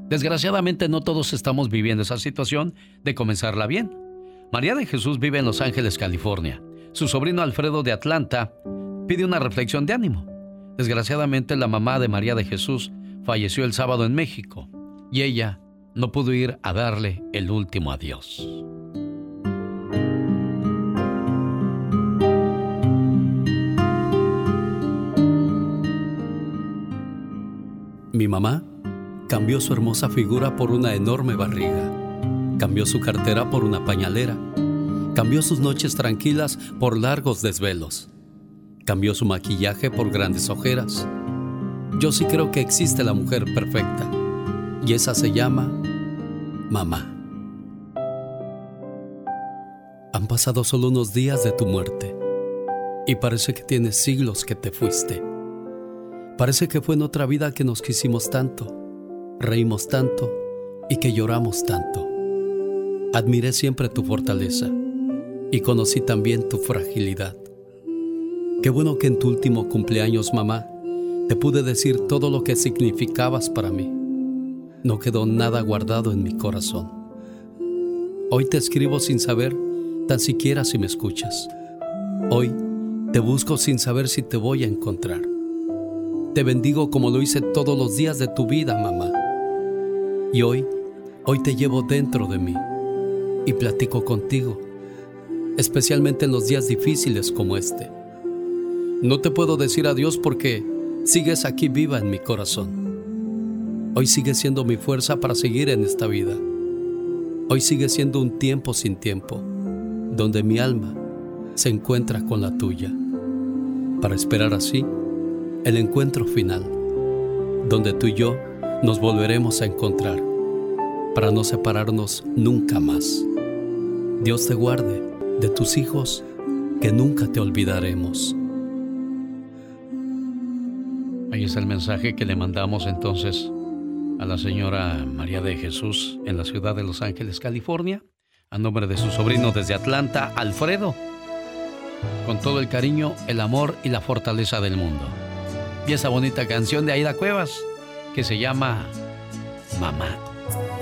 Desgraciadamente no todos estamos viviendo esa situación de comenzarla bien. María de Jesús vive en Los Ángeles, California. Su sobrino Alfredo de Atlanta pide una reflexión de ánimo. Desgraciadamente la mamá de María de Jesús falleció el sábado en México y ella no pudo ir a darle el último adiós. Mi mamá cambió su hermosa figura por una enorme barriga. Cambió su cartera por una pañalera. Cambió sus noches tranquilas por largos desvelos. Cambió su maquillaje por grandes ojeras. Yo sí creo que existe la mujer perfecta. Y esa se llama mamá. Han pasado solo unos días de tu muerte. Y parece que tienes siglos que te fuiste. Parece que fue en otra vida que nos quisimos tanto, reímos tanto y que lloramos tanto. Admiré siempre tu fortaleza y conocí también tu fragilidad. Qué bueno que en tu último cumpleaños, mamá, te pude decir todo lo que significabas para mí. No quedó nada guardado en mi corazón. Hoy te escribo sin saber tan siquiera si me escuchas. Hoy te busco sin saber si te voy a encontrar. Te bendigo como lo hice todos los días de tu vida, mamá. Y hoy te llevo dentro de mí y platico contigo, especialmente en los días difíciles como este. No te puedo decir adiós porque sigues aquí viva en mi corazón. Hoy sigues siendo mi fuerza para seguir en esta vida. Hoy sigue siendo un tiempo sin tiempo, donde mi alma se encuentra con la tuya, para esperar así el encuentro final, donde tú y yo nos volveremos a encontrar, para no separarnos nunca más. Dios te guarde de tus hijos, que nunca te olvidaremos. Ahí está el mensaje que le mandamos entonces a la señora María de Jesús en la ciudad de Los Ángeles, California, a nombre de su sobrino desde Atlanta, Alfredo, con todo el cariño, el amor y la fortaleza del mundo. Y esa bonita canción de Aida Cuevas que se llama Mamá.